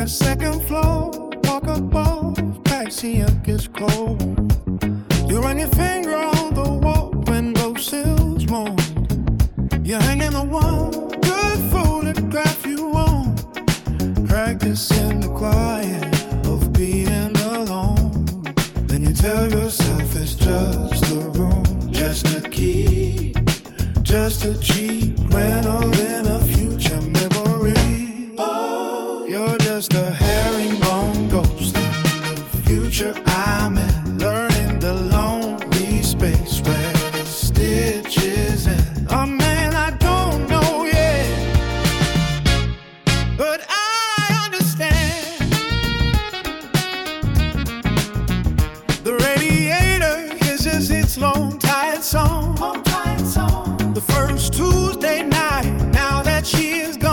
that second floor, walk up off, backseat gets cold. You run your finger on the wall, window sills moan. You're hanging the one good photograph you own. Practicing the quiet of being alone. Then you tell yourself it's just a room, just a key, just a cheat rental in a future memory. Oh, you're just a herringbone ghost in the future I'm in, learning the lonely space where the stitch is in. Oh man, I don't know yet, but I understand. The radiator hisses its long tired song. The first Tuesday night, now that she is gone.